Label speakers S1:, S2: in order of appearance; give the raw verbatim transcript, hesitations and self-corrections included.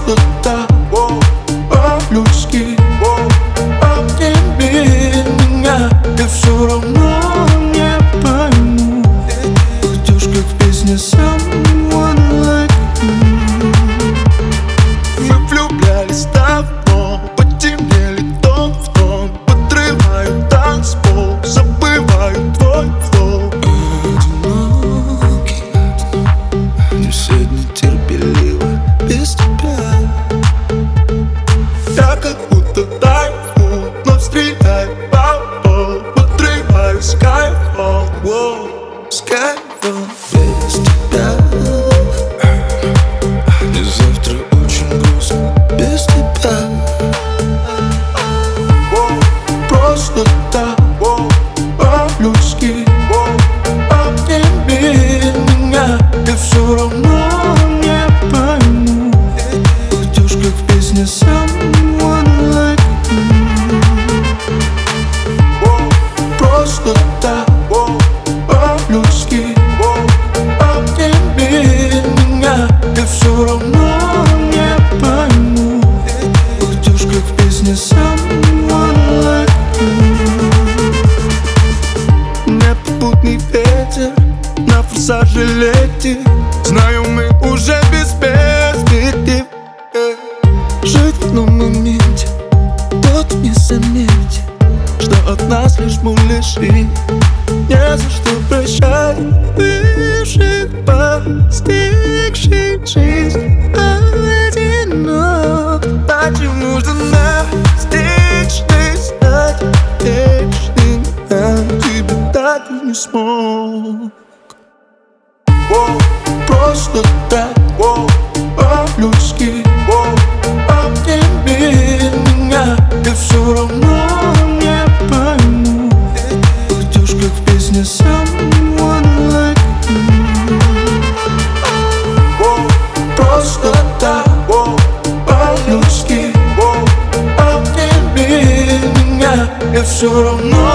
S1: просто так, по-людски. Обними меня, и все равно не пойму. Идешь как в песне Someone Like You. Мы влюблялись давно, потемнели тон в тон. Подрываю танцпол, забываю твой флоу. Одинокий, не сегодня терпеливо без тебя. Я как будто тайфун, но стреляю по полу. Подрываю Skyfall, воу, Skyfall без тебя. Мне завтра очень грустно без тебя. Просто так, по-людски. Обними меня, и все равно не пойму. Идешь как в песне Someone Like You. Просто так, по-людски. Обними меня, и все равно не пойму. Идешь как в песне Someone Like You. Непопутный ветер на форсаже летит. Знаю, мы уже без перспектив. Жить в одном моменте, тот не заметит, что от нас лишь муляжи. Не за что прощать бывших, постигших жизнь одинок. Почему же настичный стать вечным, а тебя так и не смог? Просто так, по-людски. Обними меня, и все равно не пойму. Идешь как в песне Someone Like You. Просто так, по-людски. Обними меня, и все равно